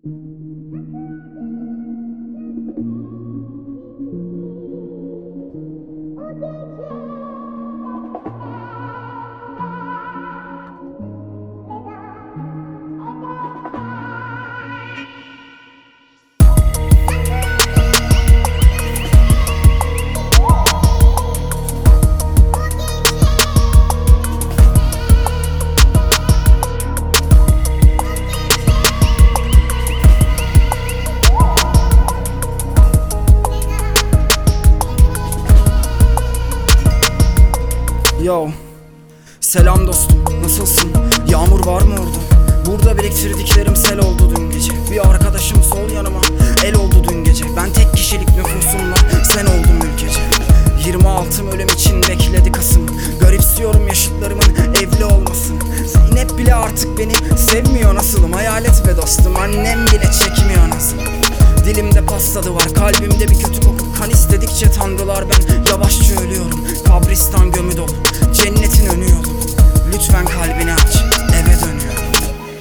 Yo, selam dostum, nasılsın? Yağmur var mı orada? Burada biriktirdiklerim sel oldu dün gece. Bir arkadaşım sol yanıma el oldu dün gece. Ben tek kişilik nüfusumla sen oldum ülkece. 26'm ölüm için bekledi Kasım. Garipsiyorum yaşıtlarımın evli olmasını. Zeynep bile artık beni sevmiyor nasılım. Hayalet be dostum, annem bile çekmiyor nasıl. Dilimde pastadı var, kalbimde bir kötü koku. Kan istedikçe tanrılar, ben yavaşça ölüyorum. Kabristan gömü dolu, cennetin önü yolu. Lütfen kalbini aç, eve dönüyorum.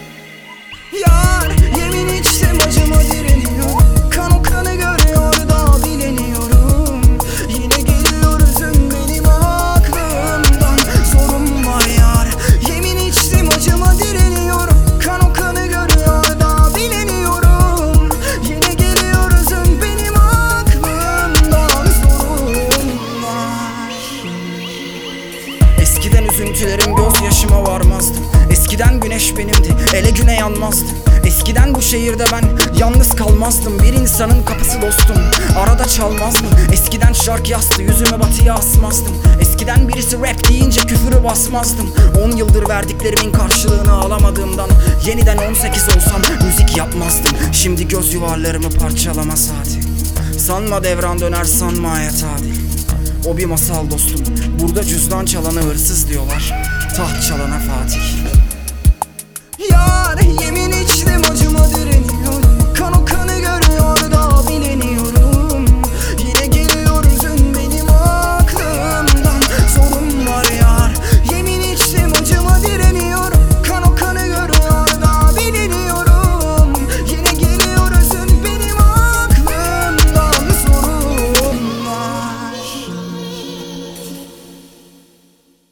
Yar, yemin içtim acıma direniyorum. Kan o kanı görüyor da bileniyorum. Yine geliyor üzüm benim aklımdan. Zorum var yar, yemin içtim acıma direniyorum. Kan o kanı görüyor da bileniyorum. Yine geliyor üzüm benim aklımdan. Zorum var. Eskiden üzüntülerim gözyaşıma varmazdı. Eskiden güneş benimdi, ele güne yanmazdı. Eskiden bu şehirde ben yalnız kalmazdım. Bir insanın kapısı dostum, arada çalmaz mı? Eskiden şark yastı, yüzümü batıya asmazdım. Eskiden birisi rap deyince küfürü basmazdım. 10 yıldır verdiklerimin karşılığını alamadığımdan yeniden 18 olsam müzik yapmazdım. Şimdi göz yuvarlarımı parçalama saati. Sanma devran döner, sanma hayat adil. O bir masal dostum, burada cüzdan çalana hırsız diyorlar, taht çalana Fatih. Yar, yemin içtim acıma direniyorum.